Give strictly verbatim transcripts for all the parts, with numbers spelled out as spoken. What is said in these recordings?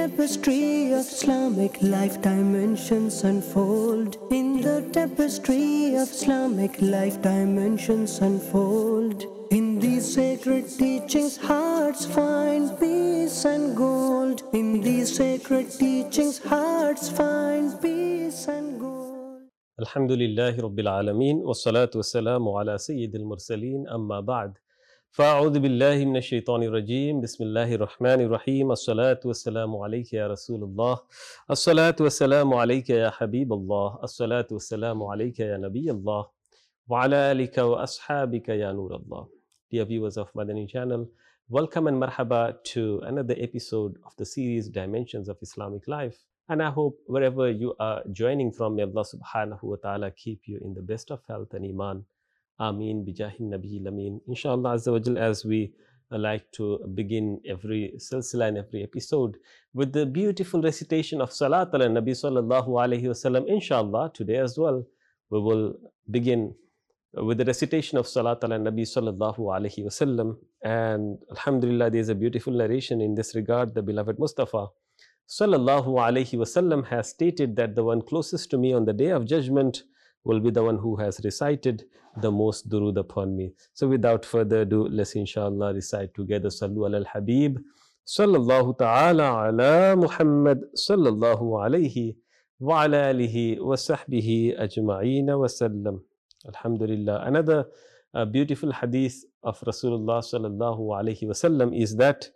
tapestry of Islamic life, dimensions unfold. In the tapestry of Islamic life, dimensions unfold. In these sacred teachings, hearts find peace and gold. In these sacred teachings, hearts find peace and gold. Alhamdulillahi Rabbil Alameen, wassalatu wassalamu ala Sayyidil Mursaleen, amma ba'd. فأعوذ بالله من الشيطان الرجيم بسم الله الرحمن الرحيم الصلاة والسلام عليك يا رسول الله الصلاة والسلام عليك يا حبيب الله الصلاة والسلام عليك يا نبي الله وعلى آلك وأصحابك يا نور الله. Dear viewers of Madani channel, welcome and marhaba to another episode of the series Dimensions of Islamic Life. And I hope wherever you are joining from, may Allah subhanahu wa ta'ala keep you in the best of health and iman. Ameen bijahin Nabi Lameen. Inshallah Azza wa Jal, as we like to begin every silsila and every episode with the beautiful recitation of Salat ala Nabi sallallahu alayhi wasallam. Inshallah, today as well, we will begin with the recitation of Salat ala Nabi sallallahu alayhi wasallam. And Alhamdulillah, there is a beautiful narration in this regard. The beloved Mustafa sallallahu alayhi wasallam has stated that the one closest to me on the day of judgment will be the one who has recited the most durood upon me. So without further ado, let's inshallah recite together Sallu ala al-Habib sallallahu ta'ala ala Muhammad sallallahu alayhi wa ala alihi wa sahbihi ajma'een wa sallam. Alhamdulillah. Another uh, beautiful hadith of Rasulullah sallallahu alayhi wa sallam is that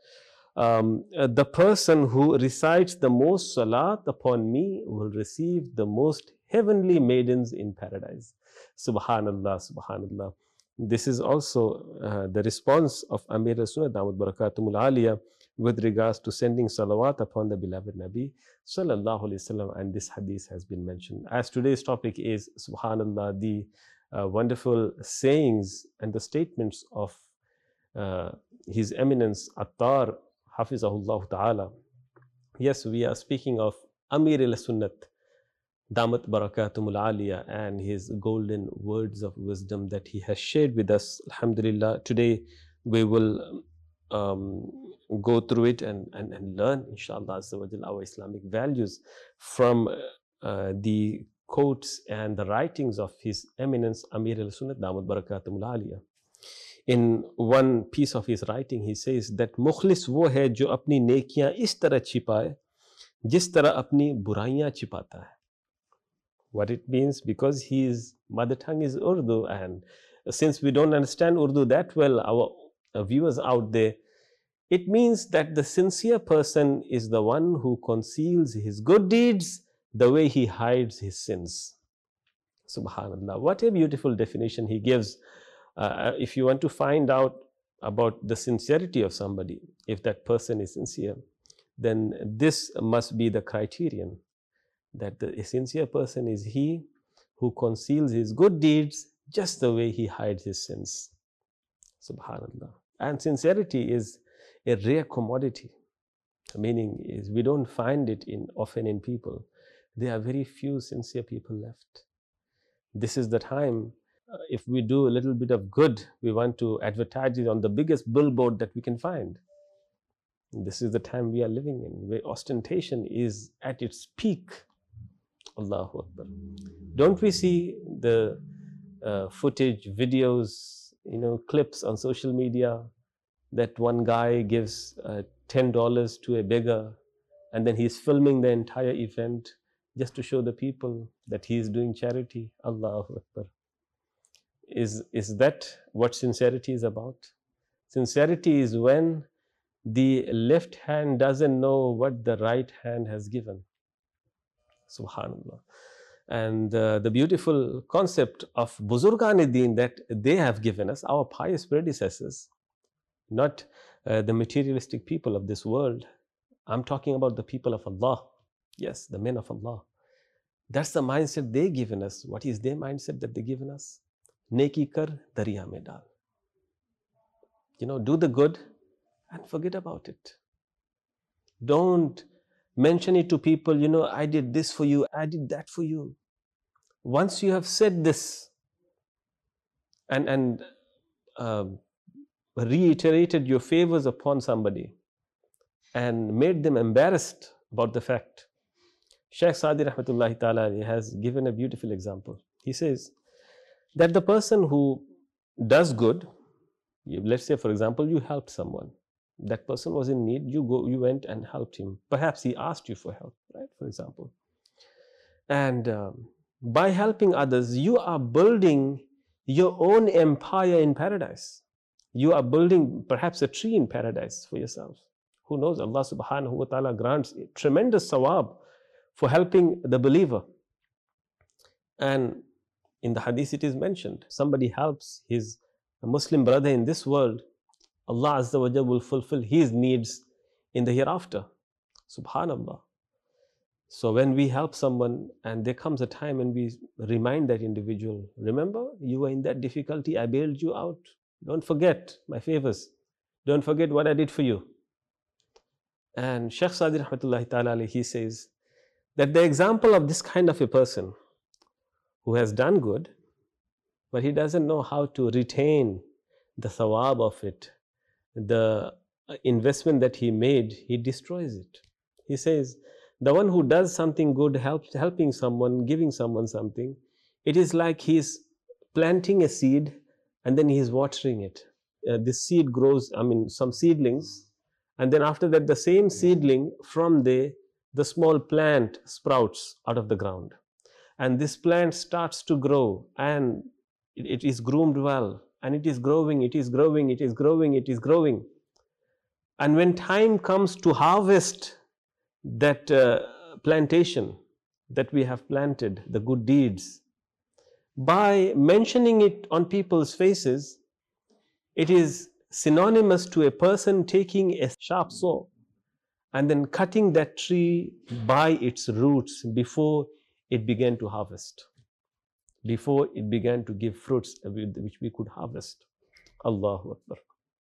um, uh, the person who recites the most salat upon me will receive the most heavenly maidens in paradise. Subhanallah, Subhanallah. This is also uh, the response of Amir al-Sunnah Damat Barakatumul Aliyah with regards to sending salawat upon the beloved Nabi sallallahu alayhi wasallam, and this hadith has been mentioned. As today's topic is, Subhanallah, the uh, wonderful sayings and the statements of uh, His Eminence Attar Hafizahullah Ta'ala. Yes, we are speaking of Amir al-Sunnat Damat Barakatumul Aliyah and his golden words of wisdom that he has shared with us. Alhamdulillah, today we will um, go through it and, and, and learn, inshallah, Azza wa Jal, our Islamic values from uh, the quotes and the writings of His Eminence Amir al-Sunnat Damat Barakatumul Aliyah. In one piece of his writing, he says that Mukhlis wo hai jo apni nekiyan is tarah छिपाए जिस तरह अपनी बुराइयां छिपाता है. What it means, because his mother tongue is Urdu, and since we don't understand Urdu that well, our, our viewers out there, it means that the sincere person is the one who conceals his good deeds the way he hides his sins. Subhanallah. What a beautiful definition he gives. Uh, if you want to find out about the sincerity of somebody, if that person is sincere, then this must be the criterion. That the sincere person is he who conceals his good deeds just the way he hides his sins. Subhanallah. And sincerity is a rare commodity. Meaning is we don't find it in often in people. There are very few sincere people left. This is the time, uh, if we do a little bit of good, we want to advertise it on the biggest billboard that we can find. This is the time we are living in, where ostentation is at its peak. Allahu Akbar. Don't we see the uh, footage, videos, you know, clips on social media that one guy gives uh, ten dollars to a beggar and then he's filming the entire event just to show the people that he is doing charity? Allahu Akbar. Is, is that what sincerity is about? Sincerity is when the left hand doesn't know what the right hand has given. Subhanallah. And uh, the beautiful concept of Buzurgan-e-Deen that they have given us, our pious predecessors, not uh, the materialistic people of this world. I'm talking about the people of Allah. Yes, the men of Allah. That's the mindset they've given us. What is their mindset that they've given us? Neki kar dariya mein dal. You know, do the good and forget about it. Don't mention it to people, you know, I did this for you, I did that for you. Once you have said this and, and uh, reiterated your favors upon somebody and made them embarrassed about the fact. Shaykh Sadi Rahmatullahi Ta'ala has given a beautiful example. He says that the person who does good, let's say for example, you helped someone. That person was in need, you go, you went and helped him. Perhaps he asked you for help, right? For example. And um, by helping others, you are building your own empire in paradise. You are building perhaps a tree in paradise for yourself. Who knows? Allah subhanahu wa ta'ala grants tremendous sawab for helping the believer. And in the hadith it is mentioned, somebody helps his Muslim brother in this world, Allah Azza wa Jalla will fulfill his needs in the hereafter. Subhanallah. So when we help someone and there comes a time when we remind that individual, remember you were in that difficulty, I bailed you out. Don't forget my favors. Don't forget what I did for you. And Shaykh Sadi Rahmatullahi Ta'ala, he says that the example of this kind of a person who has done good, but he doesn't know how to retain the thawab of it, the investment that he made, he destroys it. He says, the one who does something good, helps, helping someone, giving someone something, it is like he's planting a seed and then he's watering it. Uh, this seed grows, I mean, some seedlings, and then after that, the same seedling, from there, the small plant sprouts out of the ground. And this plant starts to grow, and it, it is groomed well, and it is growing, it is growing, it is growing, it is growing. And when time comes to harvest that uh, plantation that we have planted, the good deeds, by mentioning it on people's faces, it is synonymous to a person taking a sharp saw and then cutting that tree by its roots before it began to harvest, before it began to give fruits which we could harvest. Allahu Akbar.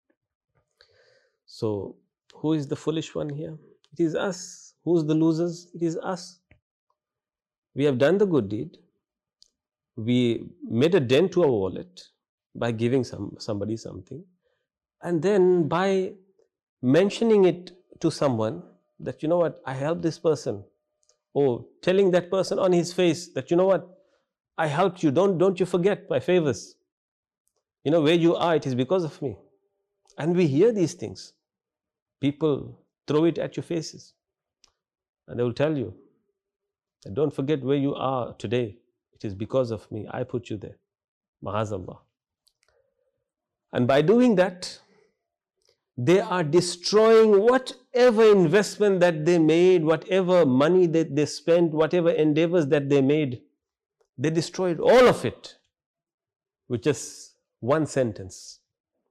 So, who is the foolish one here? It is us. Who's the losers? It is us. We have done the good deed. We made a dent to our wallet by giving some, somebody something. And then by mentioning it to someone that, you know what, I helped this person. Or telling that person on his face that, you know what, I helped you. Don't, don't you forget my favors. You know, where you are, it is because of me. And we hear these things. People throw it at your faces. And they will tell you, don't forget where you are today. It is because of me. I put you there. Ma'azallah. And by doing that, they are destroying whatever investment that they made, whatever money that they spent, whatever endeavors that they made. They destroyed all of it with just one sentence.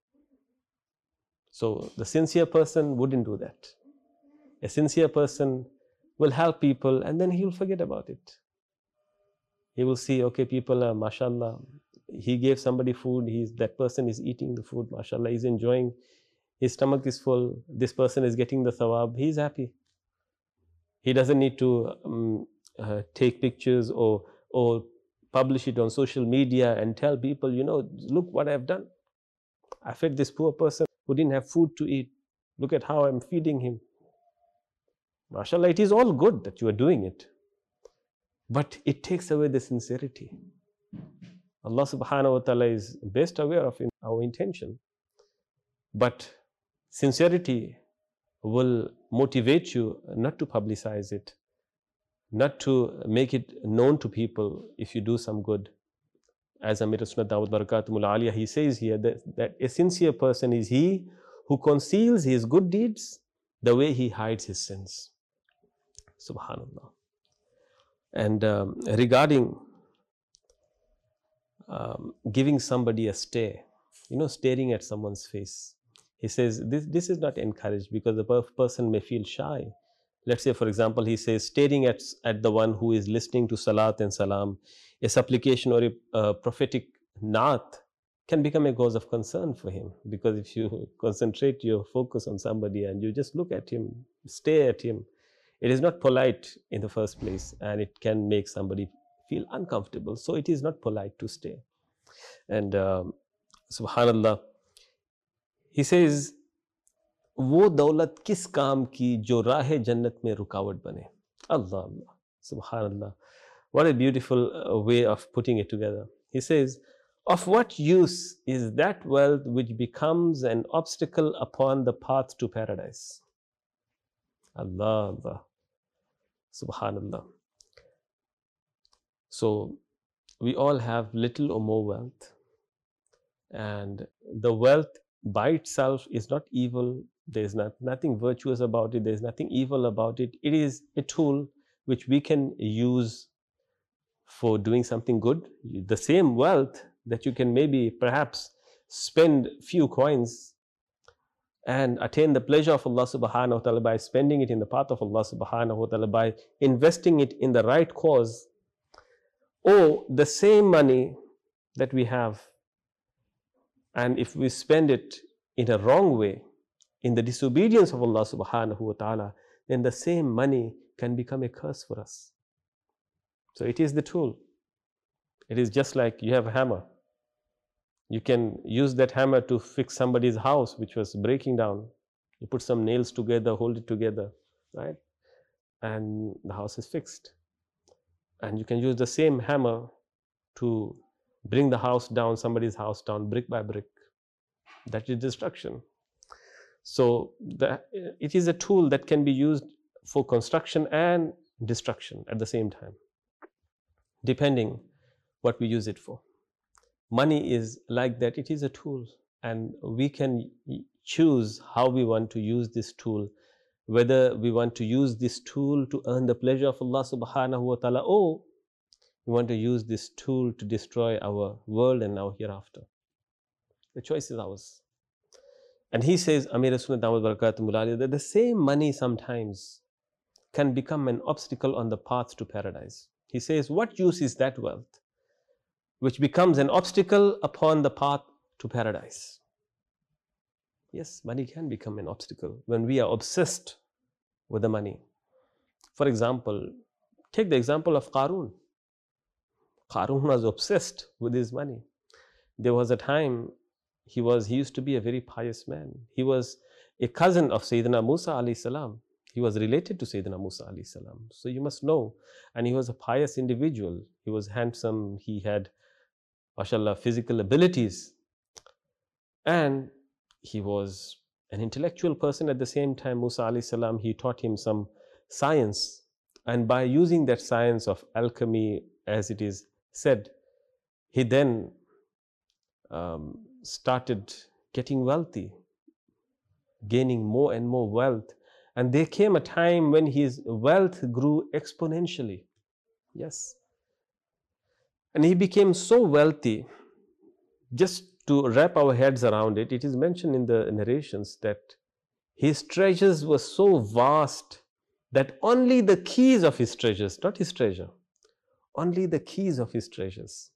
So the sincere person wouldn't do that. A sincere person will help people and then he will forget about it. He will see, okay, people are, mashallah, he gave somebody food, he's, that person is eating the food, mashallah, he's enjoying, his stomach is full, this person is getting the thawab, he's happy. He doesn't need to um, uh, take pictures or, or publish it on social media and tell people, you know, look what I've done. I fed this poor person who didn't have food to eat. Look at how I'm feeding him. MashaAllah, it is all good that you are doing it. But it takes away the sincerity. Allah subhanahu wa ta'ala is best aware of our intention. But sincerity will motivate you not to publicize it, not to make it known to people if you do some good. As Amir Sunnat Dawud Barakatumul Aliyah, he says here that, that a sincere person is he who conceals his good deeds the way he hides his sins. Subhanallah. And um, regarding um, giving somebody a stare, you know, staring at someone's face, he says this, this is not encouraged because the per person may feel shy. Let's say, for example, he says staring at, at the one who is listening to Salat and Salam, a supplication or a uh, prophetic naat can become a cause of concern for him, because if you concentrate your focus on somebody and you just look at him, stare at him, it is not polite in the first place and it can make somebody feel uncomfortable. So it is not polite to stare. And um, subhanallah, he says, वो दौलत किस काम की जो राह जन्नत में रुकावट बने. Allah, Allah, subhanallah. What a beautiful uh, way of putting it together. He says, of what use is that wealth which becomes an obstacle upon the path to paradise? Allah, Allah, subhanallah. So we all have little or more wealth, and the wealth by itself is not evil. There is not, nothing virtuous about it. There is nothing evil about it. It is a tool which we can use for doing something good. The same wealth that you can maybe perhaps spend few coins and attain the pleasure of Allah subhanahu wa ta'ala by spending it in the path of Allah subhanahu wa ta'ala, by investing it in the right cause, or the same money that we have, and if we spend it in a wrong way, in the disobedience of Allah subhanahu wa ta'ala, then the same money can become a curse for us. So it is the tool. It is just like you have a hammer. You can use that hammer to fix somebody's house which was breaking down. You put some nails together, hold it together, right? And the house is fixed. And you can use the same hammer to bring the house down, somebody's house down, brick by brick. That is destruction. So the, it is a tool that can be used for construction and destruction at the same time, depending what we use it for. Money is like that. It is a tool, and we can choose how we want to use this tool, whether we want to use this tool to earn the pleasure of Allah subhanahu wa ta'ala, or we want to use this tool to destroy our world and our hereafter. The choice is ours. And he says, Amir Sunnat Ahmad Barakatuh Mulali, that the same money sometimes can become an obstacle on the path to paradise. He says, what use is that wealth which becomes an obstacle upon the path to paradise? Yes, money can become an obstacle when we are obsessed with the money. For example, take the example of Qarun. Qarun was obsessed with his money. There was a time he was, he used to be a very pious man. He was a cousin of Sayyidina Musa alayhi salam. He was related to Sayyidina Musa alayhi salam. So you must know. And he was a pious individual. He was handsome. He had, mashallah, physical abilities. And he was an intellectual person at the same time. Musa alayhi salam, he taught him some science. And by using that science of alchemy, as it is said, he then um, started getting wealthy, gaining more and more wealth. And there came a time when his wealth grew exponentially. Yes. And he became so wealthy. Just to wrap our heads around it, it is mentioned in the narrations that his treasures were so vast that only the keys of his treasures, not his treasure, only the keys of his treasures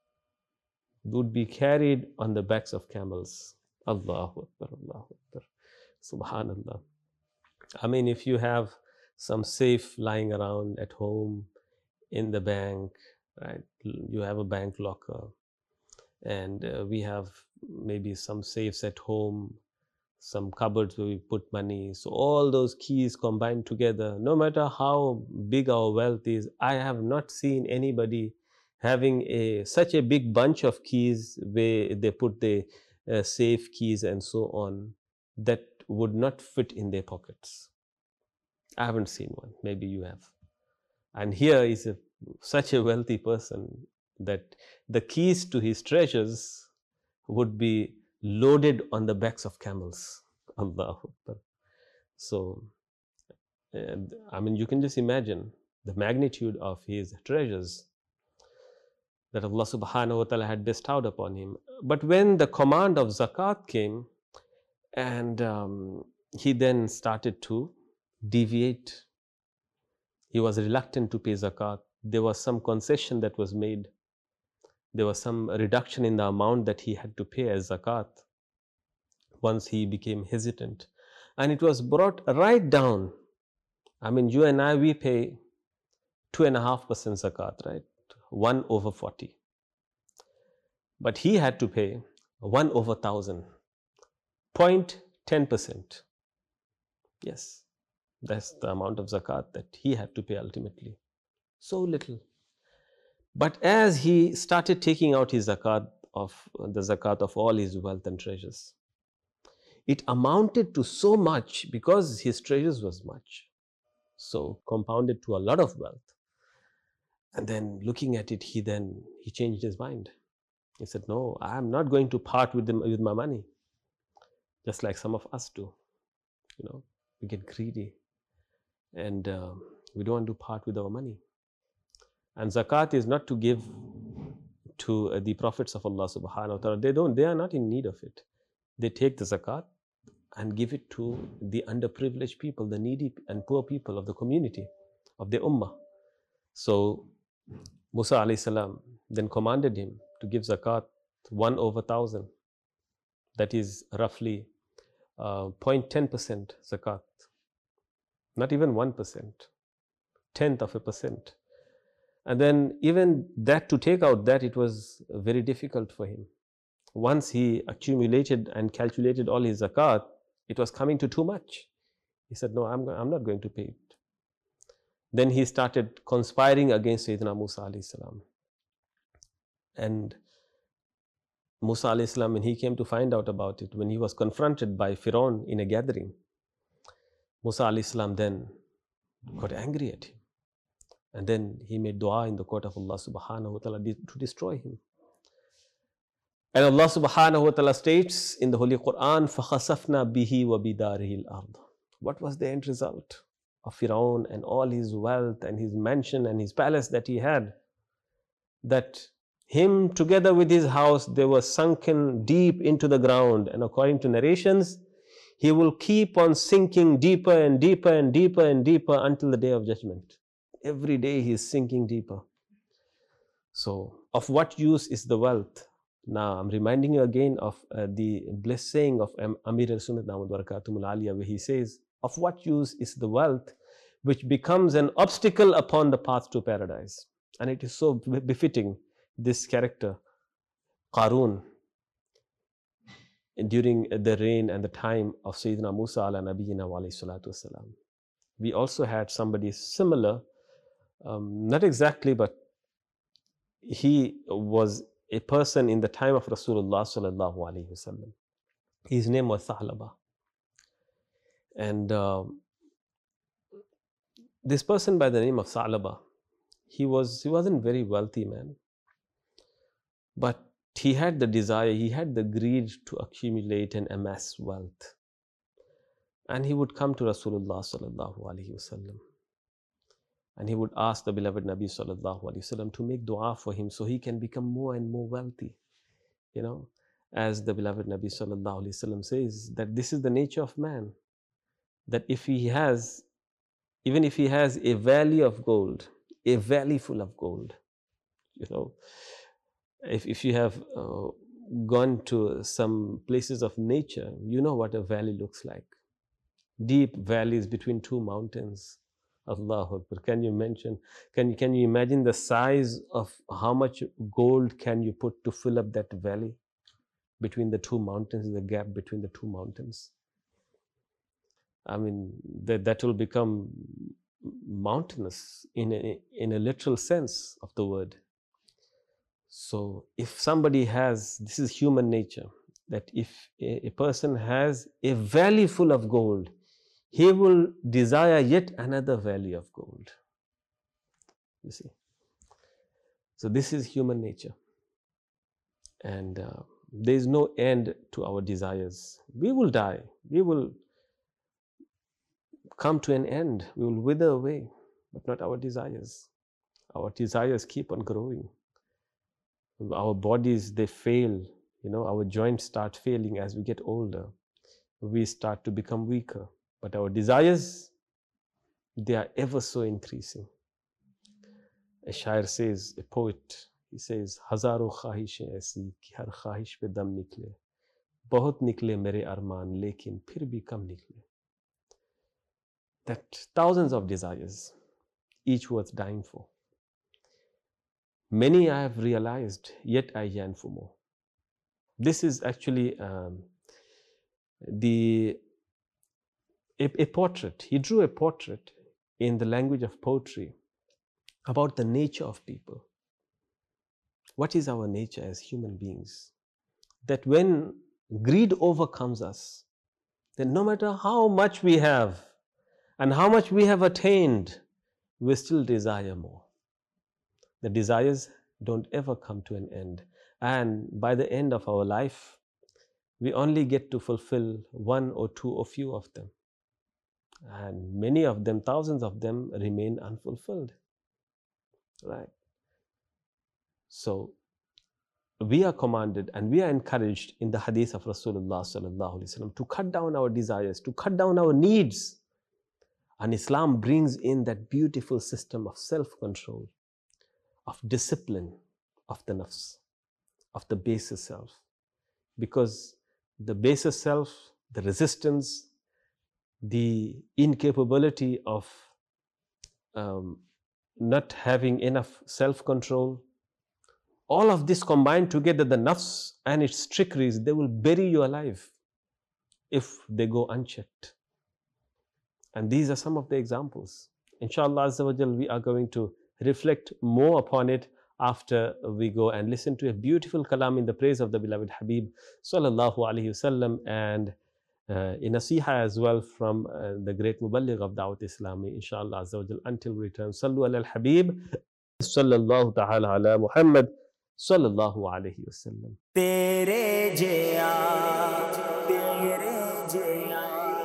would be carried on the backs of camels. Allahu Akbar, Allahu Akbar, Subhanallah. I mean, if you have some safe lying around at home, in the bank, right? You have a bank locker, and uh, we have maybe some safes at home, some cupboards where we put money. So all those keys combined together, no matter how big our wealth is, I have not seen anybody having a such a big bunch of keys where they put the uh, safe keys and so on, that would not fit in their pockets. I haven't seen one. Maybe you have. And here is a, such a wealthy person that the keys to his treasures would be loaded on the backs of camels. Allahu Akbar. So, uh, I mean, you can just imagine the magnitude of his treasures that Allah subhanahu wa ta'ala had bestowed upon him. But when the command of zakat came, and um, he then started to deviate, he was reluctant to pay zakat. There was some concession that was made. There was some reduction in the amount that he had to pay as zakat. Once he became hesitant, and it was brought right down. I mean, you and I, we pay two and a half percent zakat, right? One over forty. But he had to pay one over thousand, point ten percent. Yes, that's the amount of zakat that he had to pay ultimately. So little. But as he started taking out his zakat of the zakat of all his wealth and treasures, it amounted to so much because his treasures was much. So compounded to a lot of wealth. And then looking at it, he then he changed his mind. He said, "No, I am not going to part with them with my money." Just like some of us do, you know, we get greedy, and um, we don't want to part with our money. And zakat is not to give to uh, the prophets of Allah subhanahu wa ta'ala. They don't, they are not in need of it. They take the zakat and give it to the underprivileged people, the needy and poor people of the community, of the ummah. So Musa alayhi salam then commanded him to give zakat one over thousand. That is roughly uh, zero point one zero percent zakat. Not even one percent, tenth of a percent. And then even that, to take out that, it was very difficult for him. Once he accumulated and calculated all his zakat, it was coming to too much. He said, "No, I'm, I'm not going to pay it." Then he started conspiring against Sayyidina Musa alayhi salam. And Musa alayhi salam, when he came to find out about it, when he was confronted by Firaun in a gathering, Musa alayhi salam then got angry at him. And then he made dua in the court of Allah subhanahu wa ta'ala to destroy him. And Allah subhanahu wa ta'ala states in the Holy Quran, فَخَسَفْنَا بِهِ وَبِدَارِهِ الْأَرْضِ. What was the end result of Firaun and all his wealth and his mansion and his palace that he had? That him together with his house, they were sunken deep into the ground. And according to narrations, he will keep on sinking deeper and deeper and deeper and deeper until the day of judgment. Every day he is sinking deeper. So, of what use is the wealth? Now, I'm reminding you again of uh, the blessed saying of um, Amir al-Sunnat Ahmad Barakatuhul Aliyah, where he says, "Of what use is the wealth which becomes an obstacle upon the path to paradise?" And it is so befitting this character, Qarun, during the reign and the time of Sayyidina Musa ala Nabiyyina wa alayhi salatu wasalam. We also had somebody similar, um, not exactly, but he was a person in the time of Rasulullah sallallahu alayhi wasallam. His name was Thalaba. And uh, this person by the name of Thalaba, he was he wasn't very wealthy man, but he had the desire, he had the greed to accumulate and amass wealth. And he would come to Rasulullah sallallahu alayhi wasallam, and he would ask the beloved Nabi sallallahu alayhi wasallam to make dua for him so he can become more and more wealthy. You know, as the beloved Nabi sallallahu alayhi wasallam says, that this is the nature of man, that if he has, even if he has a valley of gold, a valley full of gold, you know, if, if you have uh, gone to some places of nature, you know what a valley looks like. Deep valleys between two mountains. Allahu Akbar. Can you mention, can, can you imagine the size of how much gold can you put to fill up that valley between the two mountains, the gap between the two mountains? I mean, that, that will become mountainous in a, in a literal sense of the word. So if somebody has, this is human nature, that if a, a person has a valley full of gold, he will desire yet another valley of gold. You see. So this is human nature. And uh, there is no end to our desires. We will die. We will come to an end. We will wither away, but not our desires. Our desires keep on growing. Our bodies, they fail. You know, our joints start failing as we get older. We start to become weaker. But our desires, they are ever so increasing. A shair says, a poet, he says, "Hazaro khahishein aisi ki har khahish pe dam nikle. Bahut nikle mere arman, lekin phir bhi kam nikle." That thousands of desires, each worth dying for. Many I have realized, yet I yearn for more. This is actually um, the a, a portrait. He drew a portrait in the language of poetry about the nature of people. What is our nature as human beings? That when greed overcomes us, then no matter how much we have and how much we have attained, we still desire more. The desires don't ever come to an end. And by the end of our life, we only get to fulfill one or two or few of them. And many of them, thousands of them, remain unfulfilled. Right? So, we are commanded and we are encouraged in the hadith of Rasulullah sallallahu alaihi wasallam to cut down our desires, to cut down our needs. And Islam brings in that beautiful system of self-control, of discipline of the nafs, of the baser self. Because the baser self, the resistance, the incapability of um, not having enough self-control, all of this combined together, the nafs and its trickeries, they will bury you alive if they go unchecked. And these are some of the examples. Inshallah Azza wa Jal, we are going to reflect more upon it after we go and listen to a beautiful kalam in the praise of the beloved Habib sallallahu alaihi wasallam, and uh, a nasiha as well from uh, the great Muballigh of Dawat Islami. Inshallah Azza wa Jal, until we return, sallu ala al-Habib sallallahu ta'ala ala Muhammad sallallahu alaihi wasallam. Tere jaya, tere jaya,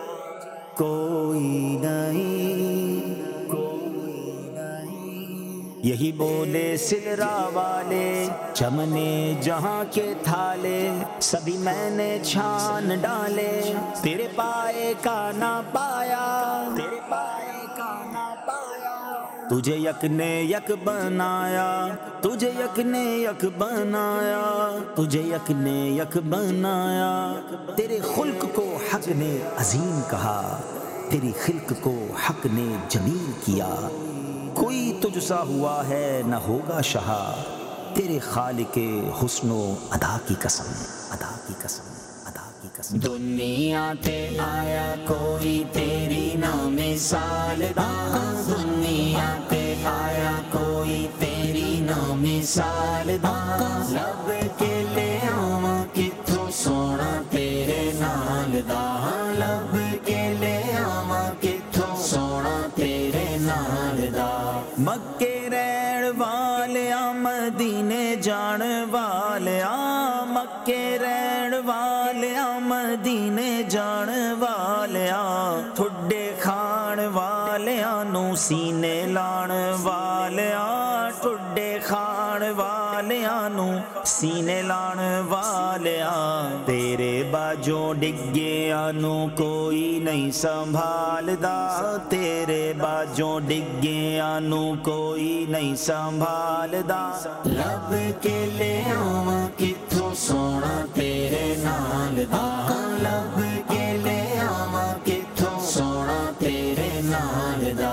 koi nahi, koi nahi. Yahi bole sidra wale, chamne jahan ke thale, sabhi maine chhaan dale, tere paaye ka na paaya, tere paaye ka na paaya. تجھے یک نے یک بنایا, تجھے یک نے یک بنایا, تجھے یک نے یک بنایا. تیرے خلق کو حق نے عظیم کہا, تیری خلق کو حق نے جمیل کیا. کوئی تجھ سا ہوا ہے نہ ہوگا شہا, تیرے خالق حسن و ادا کی قسم, ادا کی قسم. دنیا تے آیا کوئی تیری نا مثال دا, دنیا تے آیا کوئی تیری نا مثال دا. لب کے لے آواں کتھوں سونا تیرے نال دا, لب کے لے آواں کتھوں سونا تیرے نال دا. مکے رہن والیاں مدینے جان والیاں, مکے رہن والیاں مدینے جان والیاں, ٹھڈے کھان والیاں نو سینے لان والیاں, ٹھڈے کھان والیاں نو سینے لان والیاں. تیرے باجوں ڈگیاں نو کوئی نہیں سنبھالدا, تیرے باجوں ڈگیاں نو کوئی نہیں سنبھالدا. لب کے لے آواں کتھوں سونا تیرے نال دا, لب کے لے آواں کتھوں سونا تیرے نال دا.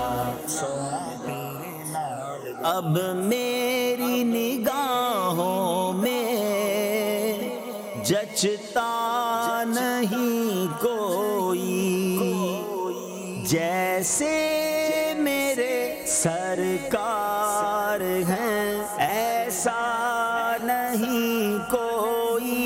اب میری نگاہوں میں جچتا نہیں کوئی, جیسے میرے سرکار ہیں ایسا نہیں کوئی.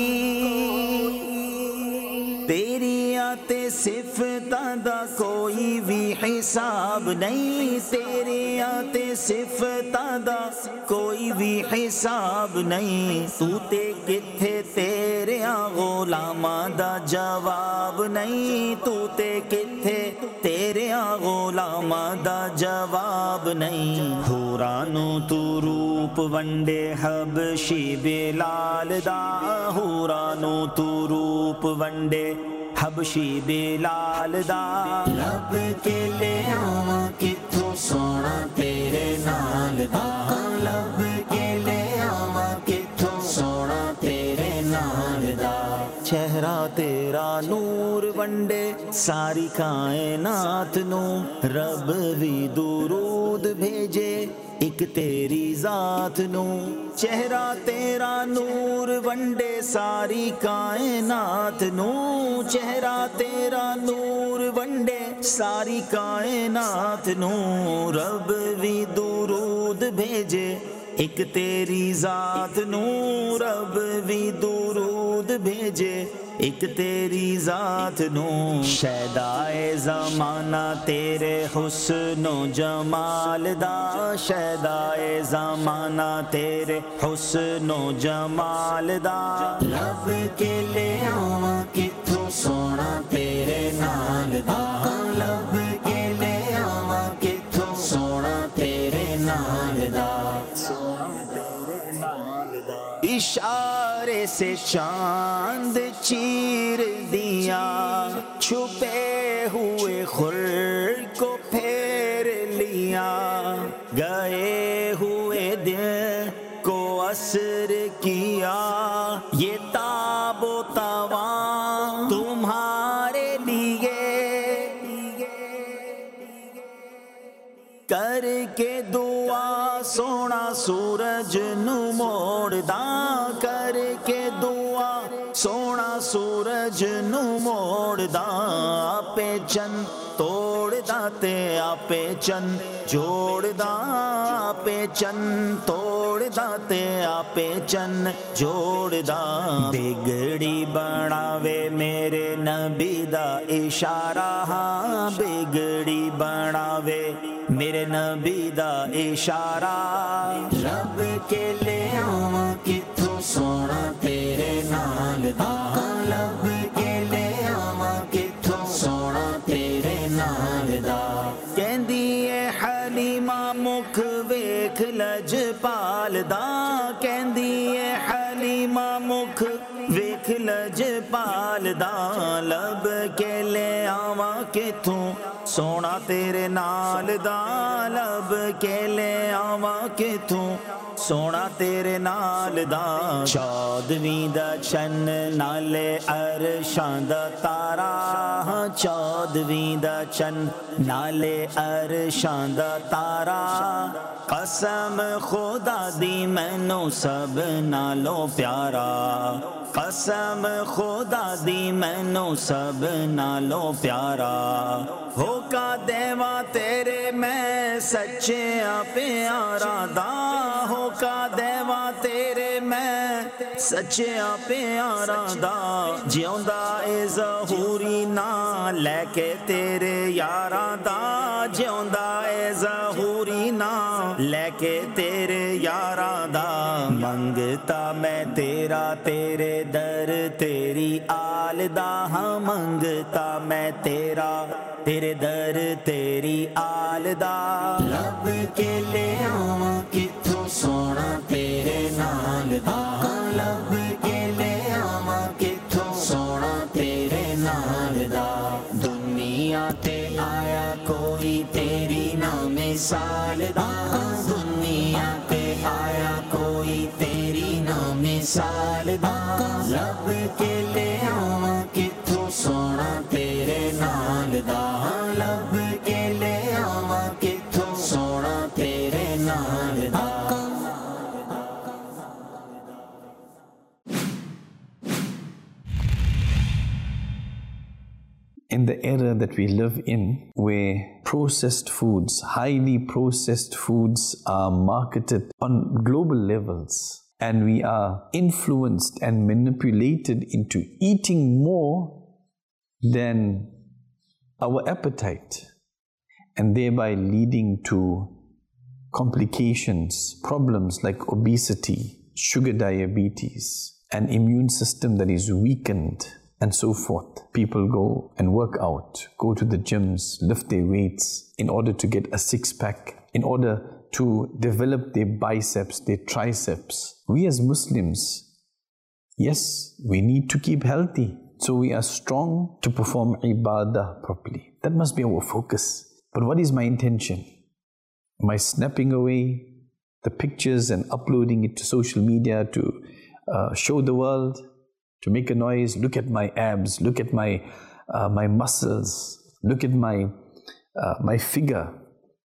تیری آتے صفتاں دا کوئی بھی حساب نہیں, تیری آتے صفتاں دا کوئی بھی حساب نہیں. تو تے کتھے تیرے غلاماں دا جواب نہیں, تو تے کتھے تیرے غلاماں دا جواب نہیں. حورانو تو روپ ونڈے حبشی بلال دا, حورانو تو روپ ونڈے حبشی بلال دا. لب کے لے آواں کتھوں سونا تیرے نال دا, لب کے لے آواں کتھوں سونا تیرے نال دا. چہرہ تیرا نور ونڈے ساری کائنات نو, رب بھی درود درود بھیجے ایک تیری ذات نو، چہرہ تیرا نور ونڈے ساری کائنات نو، چہرہ تیرا نور ونڈے ساری کائنات نو، رب بھی درود بھیجے ایک تیری ذات نو، رب بھی درود بھیجے ایک تیری ذات نو، شیدائے زمانہ تیرے حسن و جمال دا، شیدائے زمانہ تیرے حسن و جمال دا، لب کے لے آواں کتھوں سونا تیرے نال دا، لب کے لے آواں کتھوں سونا تیرے نال دا، اشارے سے چاند چیر دیا، چھپے ہوئے خور کو پھیر لیا، گئے ہوئے دن کو اثر کیا، یہ تاب و تواں تمہارے لیے، کر کے دعا سونا سورج نو موڑ دا، کر کے دعا سونا سورج نو موڑ دا، آپے چن توڑ دا تے آپے چن جوڑ دا، آپے چن توڑ دا تے آپے چن جوڑ دا، بگڑی بناوے میرے نبی دا اشارہ، ہاں بگڑی بناوے میرے نبی دا اشارہ، رب کے لے آواں کتھوں سونا تیرے نال دا، لب کے لے آواں کتھوں سونا تیرے نال دا، کہندی اے حلیمہ مکھ ویکھ لج پال دا، کہندی اے حلیمہ مکھ ویکھ لج پال دا، لب کے لے آواں کتھوں سونا تیرے نال دا، لب کے لے آواں کتھوں سونا تیرے نال دا، چودویں دا چن نالے عرشاں دا تارا، چودویں دا چن نالے عرشاں دا تارا، قسم خدا دی مینوں سب نالوں پیارا، قسم خدا دی مینوں سب نالوں پیارا، ہو کا دیواں تیرے میں سچیاں پیارا دا، ہو کا دیواں تیرے میں سچیاں پیارا دا، جیوندا اے ظہوری نا لے کے تیرے یاراں دا، جیوندا اے ظہوری نا لے کے تیرے یاراں دا، منگتا میں تیرا تیرے در تیری آل دا، ہاں منگتا میں تیرا تیرے در تیری آل دا، لب کے لے آواں کتھوں سونا تیرے نال دا، لب کے لے آواں کتھوں سونا تیرے نال دا، دنیا تے آیا کوئی تیری نا مثال دا، دنیا تے آیا کوئی تیری نا مثال دا، لب کے لے آواں کتھوں سونا تیرے نال دا، لب کے لے آواں کتھوں سونا تیرے نال دا۔ In the era that we live in, where processed foods, highly processed foods are marketed on global levels, and we are influenced and manipulated into eating more than our appetite, and thereby leading to complications, problems like obesity, sugar diabetes, an immune system that is weakened, and so forth. People go and work out, go to the gyms, lift their weights in order to get a six-pack, in order to develop their biceps, their triceps. We as Muslims, yes, we need to keep healthy, so we are strong to perform ibadah properly. That must be our focus. But what is my intention? Am I snapping away the pictures and uploading it to social media to uh, show the world, to make a noise? Look at my abs, look at my uh, my muscles, look at my uh, my figure.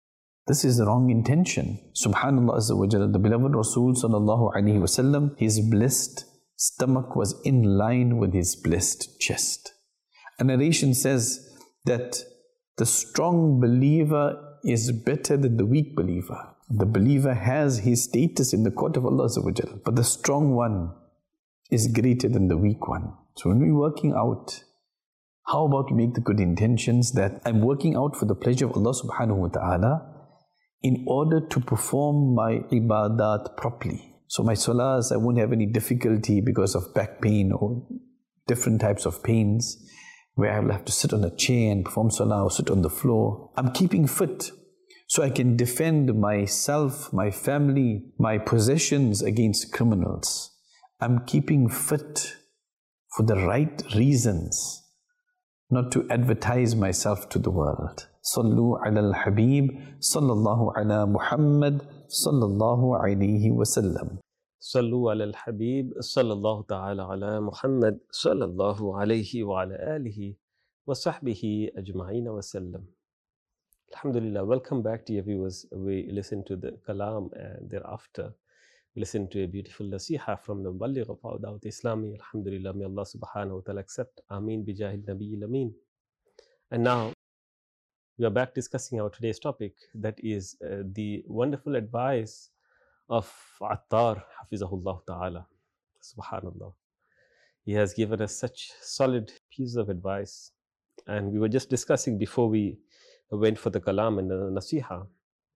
This is the wrong intention. Subhanallah Azza wa Jalla, the beloved Rasul Sallallahu Alaihi Wasallam, his blessed stomach was in line with his blessed chest. A narration says that the strong believer is better than the weak believer. The believer has his status in the court of Allah Azza wa Jalla, but the strong one is greater than the weak one. So when we're working out, how about we make the good intentions that I'm working out for the pleasure of Allah subhanahu wa ta'ala in order to perform my ibadat properly. So my salahs, I won't have any difficulty because of back pain or different types of pains where I will have to sit on a chair and perform salah or sit on the floor. I'm keeping fit so I can defend myself, my family, my possessions against criminals. I'm keeping fit for the right reasons, not to advertise myself to the world. Sallu ala al-Habib, sallallahu ala Muhammad, sallallahu alayhi wa sallam. Sallu ala al-Habib, sallallahu ta'ala ala Muhammad, sallallahu alayhi wa ala alihi wa sahbihi ajma'ina wa sallam. Alhamdulillah, welcome back, dear viewers. We listen to the kalam and thereafter we listen to a beautiful nasiha from the Muballigh of our Dawat Islami. Alhamdulillah, may Allah subhanahu wa ta'ala accept. Ameen bi jahid nabiyil ameen. And now we are back discussing our today's topic, that is uh, the wonderful advice of Attar Hafizahullah Ta'ala. Subhanallah. He has given us such solid pieces of advice. And we were just discussing before we went for the kalam and the nasiha.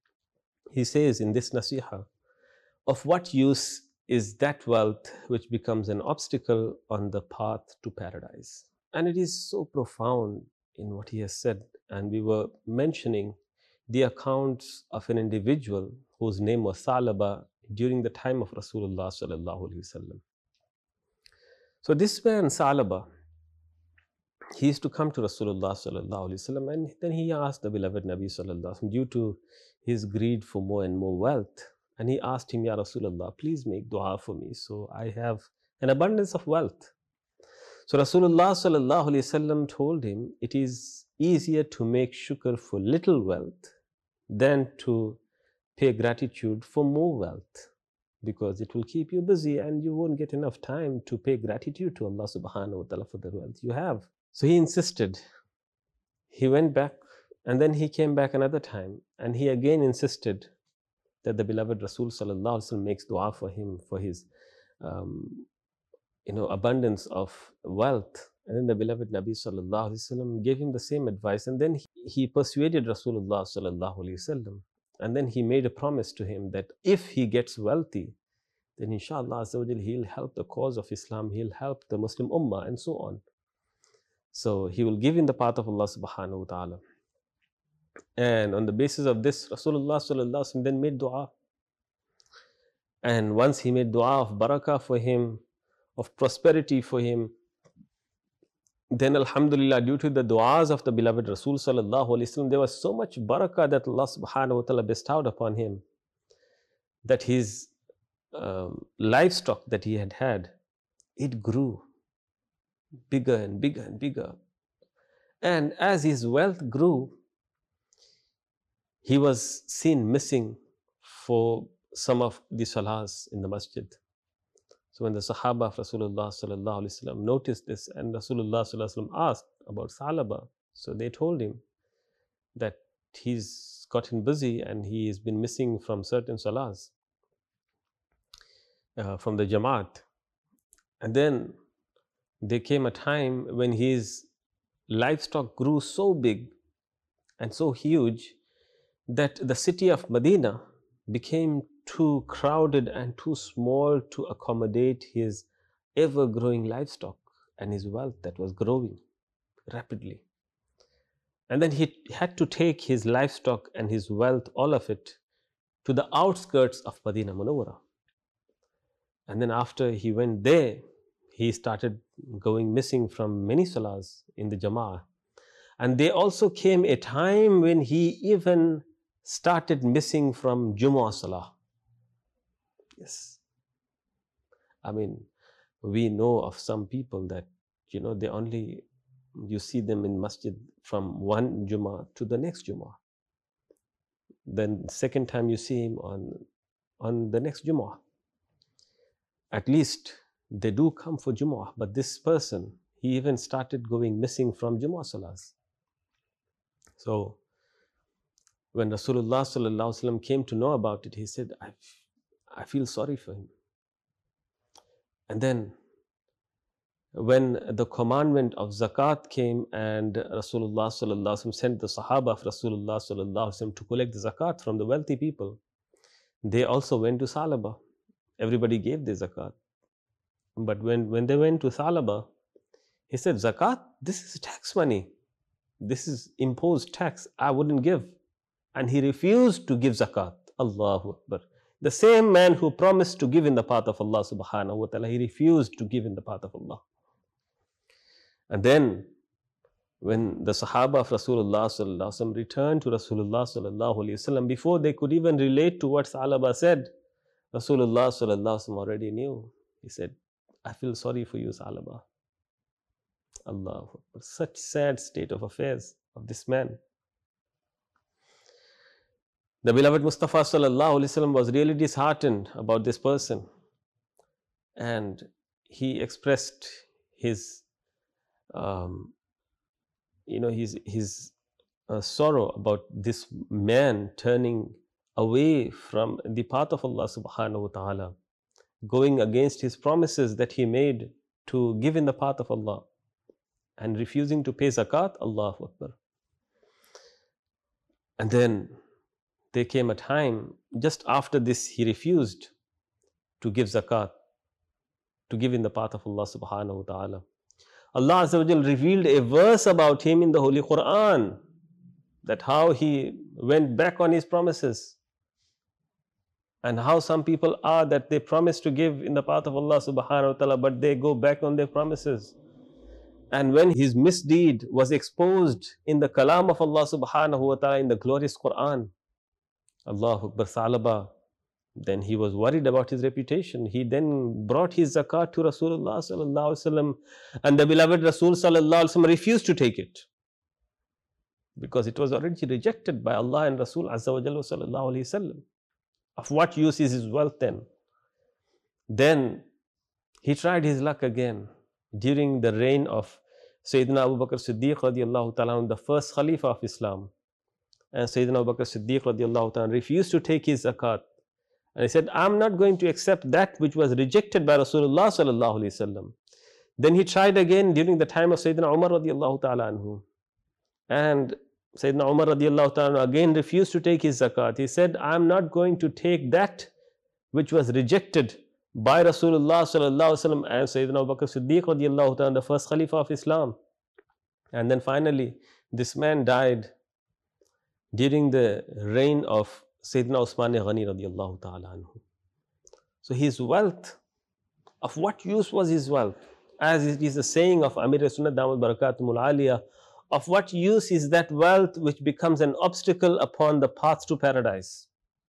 He says in this nasiha, of what use is that wealth which becomes an obstacle on the path to paradise? And it is so profound in what he has said. And we were mentioning the accounts of an individual whose name was Thalaba during the time of Rasulullah sallallahu alaihi wasallam. So this man Thalaba, he used to come to Rasulullah sallallahu alaihi wasallam, and then he asked the beloved Nabi sallallahu alaihi wasallam, due to his greed for more and more wealth, and he asked him, Ya Rasulullah, please make dua for me so I have an abundance of wealth. So Rasulullah sallallahu alaihi wasallam told him, it is easier to make shukr for little wealth than to pay gratitude for more wealth, because it will keep you busy and you won't get enough time to pay gratitude to Allah subhanahu wa ta'ala for the wealth you have. So he insisted. He went back and then he came back another time and he again insisted that the beloved Rasul sallallahu alaihi wasallam makes dua for him for his um, you know, abundance of wealth. And then the beloved Nabi sallallahu alaihi wasallam gave him the same advice, and then he, he persuaded Rasulullah sallallahu alaihi wasallam, and then he made a promise to him that if he gets wealthy, then inshallah azza wa jal, he'll help the cause of Islam, he'll help the Muslim ummah, and so on. So he will give in the path of Allah subhanahu wa ta'ala. And on the basis of this, Rasulullah sallallahu alaihi wasallam then made dua. And once he made dua of barakah for him, of prosperity for him, then alhamdulillah, due to the du'as of the beloved Rasul sallallahu alaihi wasallam, there was so much barakah that Allah subhanahu wa ta'ala bestowed upon him, that his um, livestock that he had had, it grew bigger and bigger and bigger. And as his wealth grew, he was seen missing for some of the salahs in the masjid. So when the Sahaba of Rasulullah sallallahu alaihi wasallam noticed this, and Rasulullah sallallahu alaihi wasallam asked about Thalaba, so they told him that he's gotten busy and he has been missing from certain salahs, uh, from the Jamaat. And then there came a time when his livestock grew so big and so huge that the city of Medina became too crowded and too small to accommodate his ever-growing livestock and his wealth that was growing rapidly. And then he had to take his livestock and his wealth, all of it, to the outskirts of Madinah Munawwara. And then after he went there, he started going missing from many salahs in the Jama'ah. And there also came a time when he even started missing from Jumu'ah Salah. Yes. I mean, we know of some people that, you know, they only, you see them in masjid from one Jumu'ah to the next Jumu'ah. then second time you see him on, on the next Jumu'ah. At least they do come for Jumu'ah, but this person, he even started going missing from Jumu'ah Salahs. So when Rasulullah Sallallahu Alaihi Wasallam came to know about it, he said, I, I feel sorry for him. And then when the commandment of zakat came and Rasulullah Sallallahu Alaihi Wasallam sent the Sahaba of Rasulullah Sallallahu Alaihi Wasallam to collect the zakat from the wealthy people, they also went to Salaba. Everybody gave their zakat. But when, when they went to Salaba, he said, zakat, this is tax money. This is imposed tax. I wouldn't give. And he refused to give zakat. Allahu Akbar. The same man who promised to give in the path of Allah subhanahu wa ta'ala, he refused to give in the path of Allah. And then when the Sahaba of Rasulullah Sallallahu Alaihi Wasallam returned to Rasulullah Sallallahu Alaihi Wasallam, before they could even relate to what Salaba said, Rasulullah Sallallahu Alaihi Wasallam already knew. He said, I feel sorry for you, Salaba. Allah, such sad state of affairs of this man. The beloved Mustafa Sallallahu Alaihi Wasallam was really disheartened about this person, and he expressed his, um, you know, his his uh, sorrow about this man turning away from the path of Allah Subhanahu wa Taala, going against his promises that he made to give in the path of Allah, and refusing to pay zakat. Allahu Akbar. And then there came a time just after this, he refused to give zakat, to give in the path of Allah Subhanahu wa Ta'ala. Allah Azza wa Jal revealed a verse about him in the Holy Quran, that how he went back on his promises, and how some people are that they promise to give in the path of Allah Subhanahu wa Ta'ala, but they go back on their promises. And when his misdeed was exposed in the kalam of Allah Subhanahu wa Ta'ala in the glorious Quran, Allahu Akbar, Salaba, then he was worried about his reputation. He then brought his zakat to Rasulullah Sallallahu Alaihi Wasallam, and the beloved Rasul Sallallahu Alaihi Wasallam refused to take it, because it was already rejected by Allah and Rasul Azza wa Jalla Sallallahu Alaihi Wasallam. Of what use is his wealth then? Then he tried his luck again during the reign of Sayyidina Abu Bakr Siddiq radiallahu ta'ala, the first Khalifa of Islam. And Sayyidina Abu Bakr Siddiq radiallahu ta'ala refused to take his zakat. And he said, I'm not going to accept that which was rejected by Rasulullah Sallallahu Alaihi Wasallam. Then he tried again during the time of Sayyidina Umar radiallahu ta'ala anhu. And Sayyidina Umar radiallahu ta'ala again refused to take his zakat. He said, I'm not going to take that which was rejected by Rasulullah Sallallahu Alaihi Wasallam and Sayyidina Abu Bakr Siddiq radiallahu ta'ala, the first Khalifa of Islam. And then finally, this man died during the reign of Sayyidina Usman Ghani radiallahu ta'ala anhu. So his wealth, of what use was his wealth? As it is the saying of Amir Sunnat Damat Barakatumul Aliyah, of what use is that wealth which becomes an obstacle upon the path to paradise?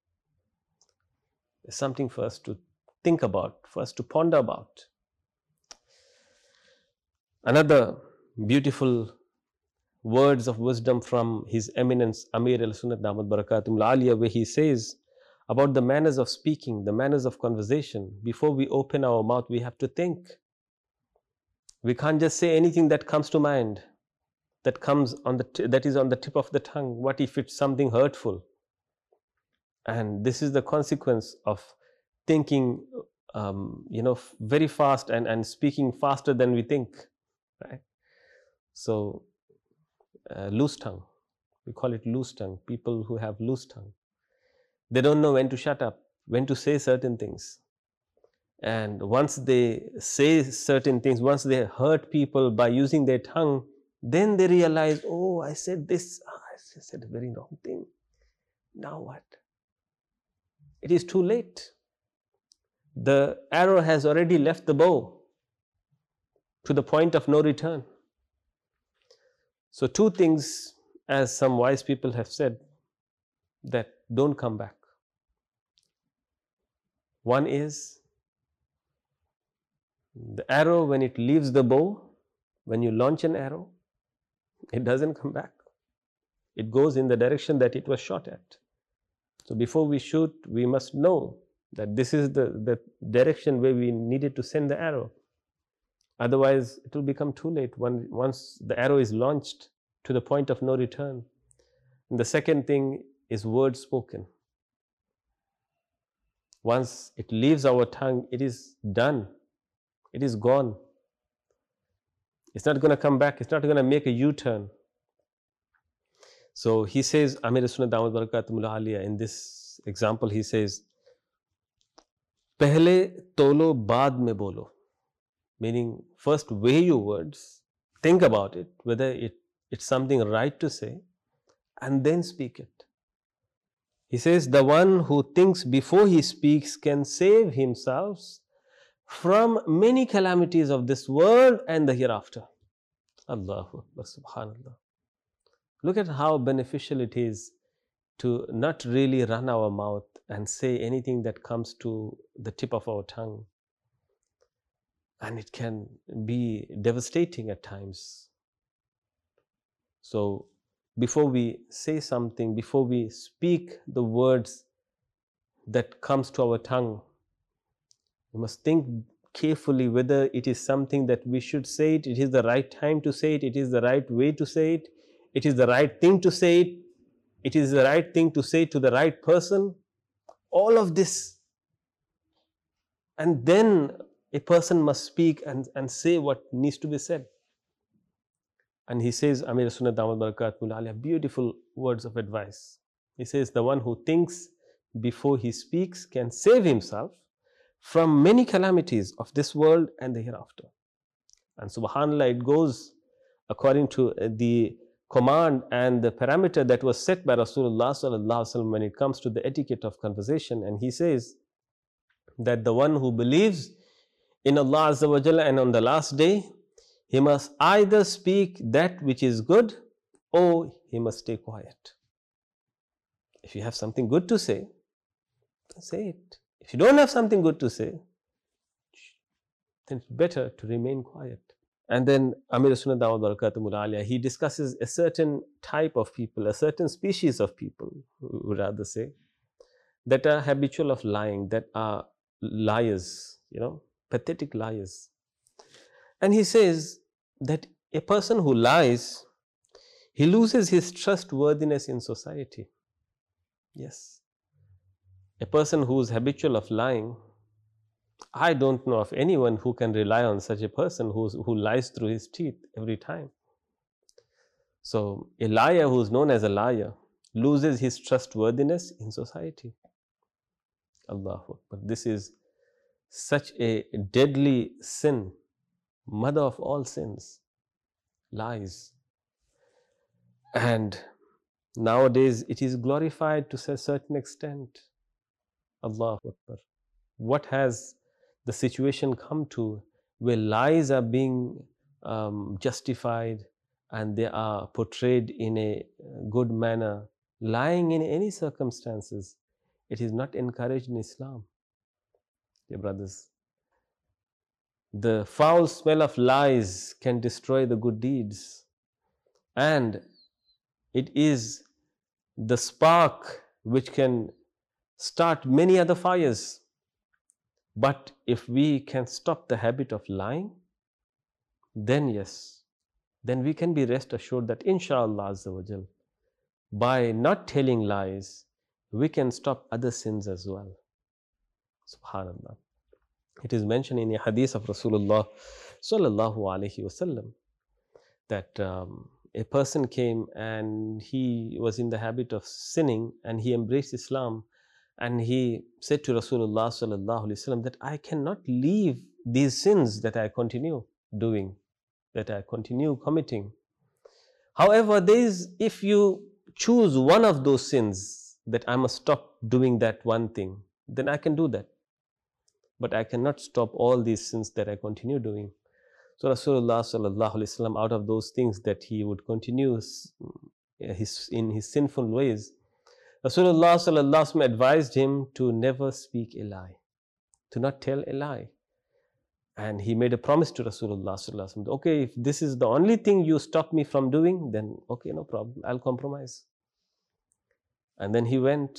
It's something for us to think about, for us to ponder about. Another beautiful words of wisdom from His Eminence Amir al-Sunnat Damat Barakatum al-Aliyah, where he says about the manners of speaking, the manners of conversation. Before we open our mouth, we have to think. We can't just say anything that comes to mind, that comes on the t that is on the tip of the tongue. What if it's something hurtful? And this is the consequence of thinking, um, you know, very fast and, and speaking faster than we think, right? So, uh, loose tongue, we call it loose tongue. People who have loose tongue, they don't know when to shut up, when to say certain things. And once they say certain things, once they hurt people by using their tongue, then they realize, oh, I said this, oh, I said a very wrong thing. Now what? It is too late. The arrow has already left the bow to the point of no return. So two things, as some wise people have said, that don't come back. One is the arrow, when it leaves the bow, when you launch an arrow, it doesn't come back. It goes in the direction that it was shot at. So before we shoot, we must know that this is the, the direction where we needed to send the arrow. Otherwise, it will become too late when, once the arrow is launched to the point of no return. And the second thing is words spoken. Once it leaves our tongue, it is done. It is gone. It's not going to come back. It's not going to make a U-turn. So he says, Amir Sunnat Dawud Barakatullah Aliyah, in this example, he says, Pehle tolo baad mein bolo. Meaning, first weigh your words, think about it, whether it, it's something right to say, and then speak it. He says, the one who thinks before he speaks can save himself from many calamities of this world and the hereafter. Allahu Akbar, Subhanallah. Look at how beneficial it is to not really run our mouth and say anything that comes to the tip of our tongue. And it can be devastating at times. So, before we say something, before we speak the words that comes to our tongue, we must think carefully whether it is something that we should say it, it is the right time to say it, it is the right way to say it, it is the right thing to say it, it is the right thing to say to the right person. All of this. And then a person must speak and, and say what needs to be said. And he says, Amir Sunnat Dawud Barakatullah Aliyah, beautiful words of advice. He says, the one who thinks before he speaks can save himself from many calamities of this world and the hereafter. And subhanAllah, it goes according to the command and the parameter that was set by Rasulullah Sallallahu Alaihi Wasallam when it comes to the etiquette of conversation. And he says that the one who believes in Allah Azza wa Jalla and on the last day, he must either speak that which is good or he must stay quiet. If you have something good to say, say it. If you don't have something good to say, then it's better to remain quiet. And then Amir Sunnat Dawud Barakatullah Aliyah, he discusses a certain type of people, a certain species of people, we would rather say, that are habitual of lying, that are liars, you know, pathetic liars. And he says that a person who lies, he loses his trustworthiness in society. Yes. A person who is habitual of lying, I don't know of anyone who can rely on such a person who's, who lies through his teeth every time. So, a liar who is known as a liar loses his trustworthiness in society. Allahu Akbar. This is such a deadly sin, mother of all sins, lies. And nowadays it is glorified to a certain extent. Allahu Akbar. What has the situation come to where lies are being um, justified and they are portrayed in a good manner? Lying in any circumstances, it is not encouraged in Islam. Dear brothers, the foul smell of lies can destroy the good deeds, and it is the spark which can start many other fires. But if we can stop the habit of lying, then yes, then we can be rest assured that inshallah Azza wa Jal, by not telling lies, we can stop other sins as well. Subhanallah. It is mentioned in a hadith of Rasulullah Sallallahu Alaihi Wasallam that um, a person came and he was in the habit of sinning and he embraced Islam. And he said to Rasulullah Sallallahu Alaihi Wasallam that I cannot leave these sins that I continue doing, that I continue committing. However, there is, if you choose one of those sins that I must stop doing that one thing, then I can do that. But I cannot stop all these sins that I continue doing. So Rasulullah Sallallahu Alaihi Wasallam, out of those things that he would continue his, in his sinful ways, Rasulullah Sallallahu Alaihi Wasallam advised him to never speak a lie, to not tell a lie. And he made a promise to Rasulullah Sallallahu Alaihi Wasallam, okay, if this is the only thing you stop me from doing, then okay, no problem, I'll compromise. And then he went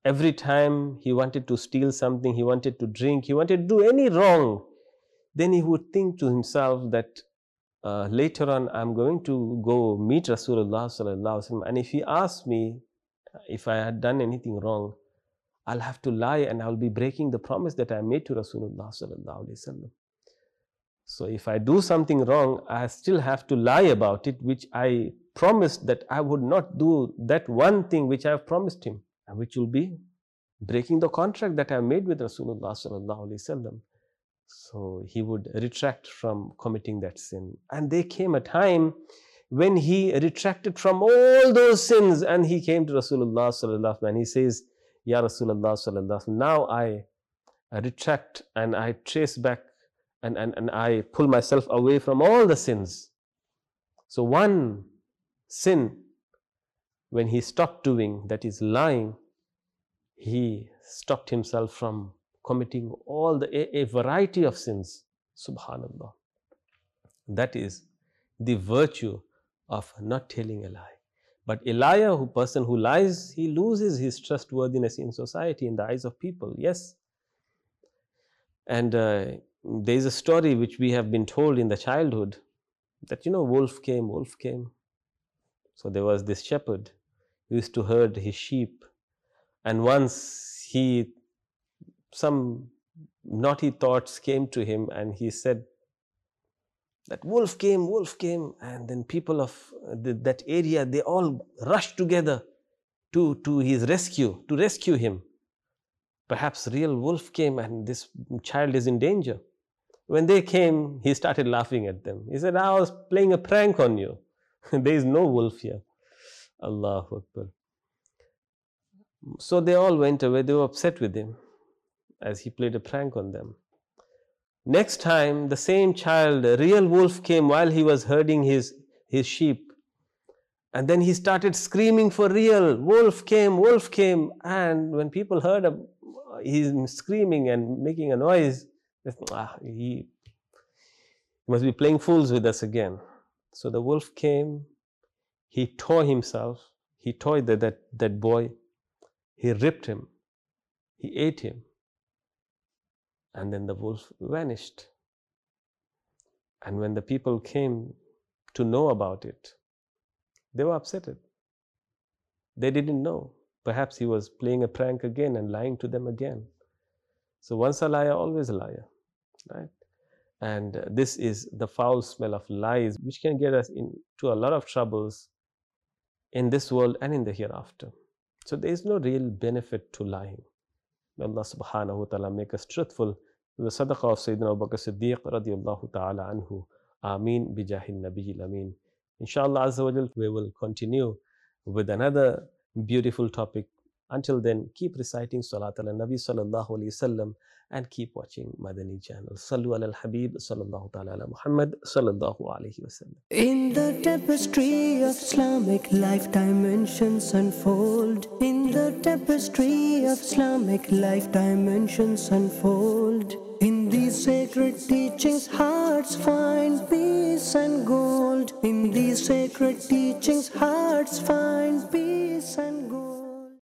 every time he wanted to steal something, he wanted to drink, he wanted to do any wrong, then he would think to himself that uh, later on I'm going to go meet Rasulullah sallallahu alaihi wasallam, and if he asks me if I had done anything wrong, I'll have to lie and I'll be breaking the promise that I made to Rasulullah sallallahu alaihi wasallam. So if I do something wrong, I still have to lie about it, which I promised that I would not do that one thing which I have promised him, and which will be breaking the contract that I made with Rasulullah sallallahu alaihi wasallam. So he would retract from committing that sin. And there came a time when he retracted from all those sins, and he came to Rasulullah sallallahu alaihi wasallam and he says, Ya Rasulullah sallallahu alaihi wasallam, now I retract and I trace back and, and, and I pull myself away from all the sins. So one sin, when he stopped doing, that is lying, he stopped himself from committing all the a, a variety of sins. Subhanallah. That is the virtue of not telling a lie. But a liar, who person who lies, he loses his trustworthiness in society, in the eyes of people. Yes. And uh, there is a story which we have been told in the childhood that, you know, wolf came, wolf came. So there was this shepherd who used to herd his sheep, and once he, some naughty thoughts came to him, and he said that wolf came, wolf came, and then people of the, that area, they all rushed together to, to his rescue, to rescue him. Perhaps real wolf came and this child is in danger. When they came, he started laughing at them. He said, I was playing a prank on you. There is no wolf here. Allahu Akbar. So they all went away. They were upset with him as he played a prank on them. Next time, the same child, a real wolf, came while he was herding his, his sheep. And then he started screaming for real. Wolf came, wolf came. And when people heard him, he's screaming and making a noise, ah, he must be playing fools with us again. So the wolf came, he tore himself, he tore the, that, that boy, he ripped him, he ate him, and then the wolf vanished. And when the people came to know about it, they were upset. They didn't know. Perhaps he was playing a prank again and lying to them again. So once a liar, always a liar, right? And this is the foul smell of lies, which can get us into a lot of troubles in this world and in the hereafter. So there is no real benefit to lying. May Allah subhanahu wa ta'ala make us truthful. The sadaqah of Sayyidina Abu Bakr Siddiq radiyallahu ta'ala anhu. Ameen bijahil nabiyil ameen. Inshallah Azza wa Jal, we will continue with another beautiful topic. Until then, keep reciting Salat ala Nabi sallallahu alayhi wasallam and keep watching Madani channel. Sallu ala al-Habib sallallahu ta'ala ala Muhammad sallallahu alayhi wasallam. In the tapestry of Islamic life, dimensions unfold. In the tapestry of Islamic life, dimensions unfold. In these sacred teachings, hearts find peace and gold. In these sacred teachings, hearts find peace.